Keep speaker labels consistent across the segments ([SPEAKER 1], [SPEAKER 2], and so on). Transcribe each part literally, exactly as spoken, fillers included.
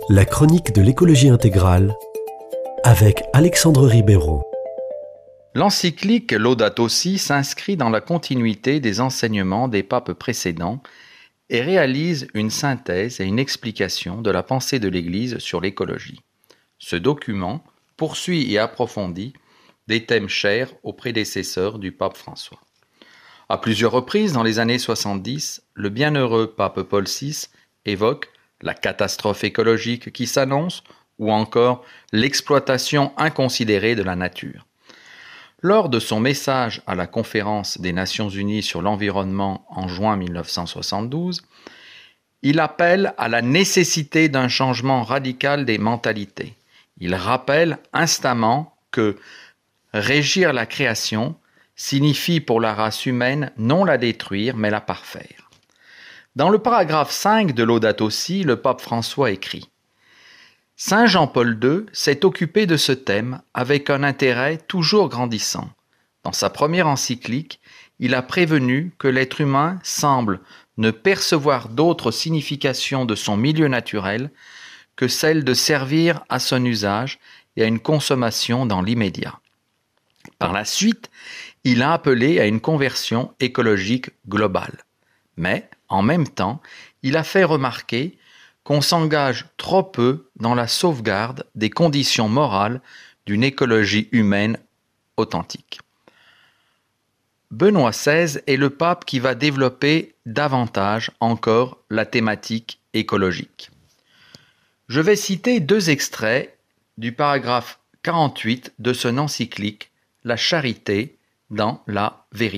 [SPEAKER 1] La chronique de l'écologie intégrale avec Alexandre Ribeiro.
[SPEAKER 2] L'encyclique Laudato Si s'inscrit dans la continuité des enseignements des papes précédents et réalise une synthèse et une explication de la pensée de l'Église sur l'écologie. Ce document poursuit et approfondit des thèmes chers aux prédécesseurs du pape François. À plusieurs reprises dans les années soixante-dix, le bienheureux pape Paul six évoque la catastrophe écologique qui s'annonce ou encore l'exploitation inconsidérée de la nature. Lors de son message à la conférence des Nations Unies sur l'environnement en juin mille neuf cent soixante-douze, il appelle à la nécessité d'un changement radical des mentalités. Il rappelle instamment que régir la création signifie pour la race humaine non la détruire mais la parfaire. Dans le paragraphe cinq de Laudato Si, le pape François écrit « Saint Jean-Paul deux s'est occupé de ce thème avec un intérêt toujours grandissant. Dans sa première encyclique, il a prévenu que l'être humain semble ne percevoir d'autre signification de son milieu naturel que celle de servir à son usage et à une consommation dans l'immédiat. Par la suite, il a appelé à une conversion écologique globale. Mais, en même temps, il a fait remarquer qu'on s'engage trop peu dans la sauvegarde des conditions morales d'une écologie humaine authentique. Benoît seize est le pape qui va développer davantage encore la thématique écologique. Je vais citer deux extraits du paragraphe quarante-huit de son encyclique « La charité dans la vérité ».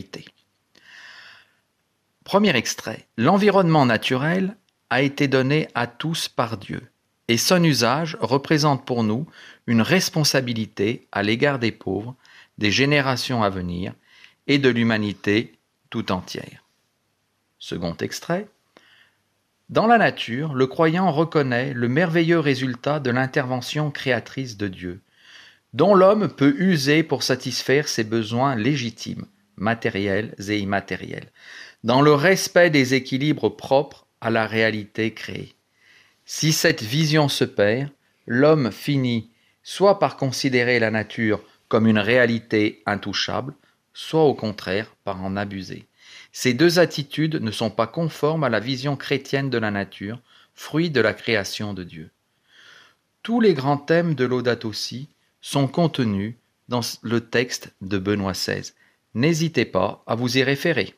[SPEAKER 2] Premier extrait. L'environnement naturel a été donné à tous par Dieu, et son usage représente pour nous une responsabilité à l'égard des pauvres, des générations à venir et de l'humanité tout entière. Second extrait. Dans la nature, le croyant reconnaît le merveilleux résultat de l'intervention créatrice de Dieu, dont l'homme peut user pour satisfaire ses besoins légitimes, matériels et immatériels, dans le respect des équilibres propres à la réalité créée. Si cette vision se perd, l'homme finit soit par considérer la nature comme une réalité intouchable, soit au contraire par en abuser. Ces deux attitudes ne sont pas conformes à la vision chrétienne de la nature, fruit de la création de Dieu. Tous les grands thèmes de Laudato Si sont contenus dans le texte de Benoît seize. N'hésitez pas à vous y référer.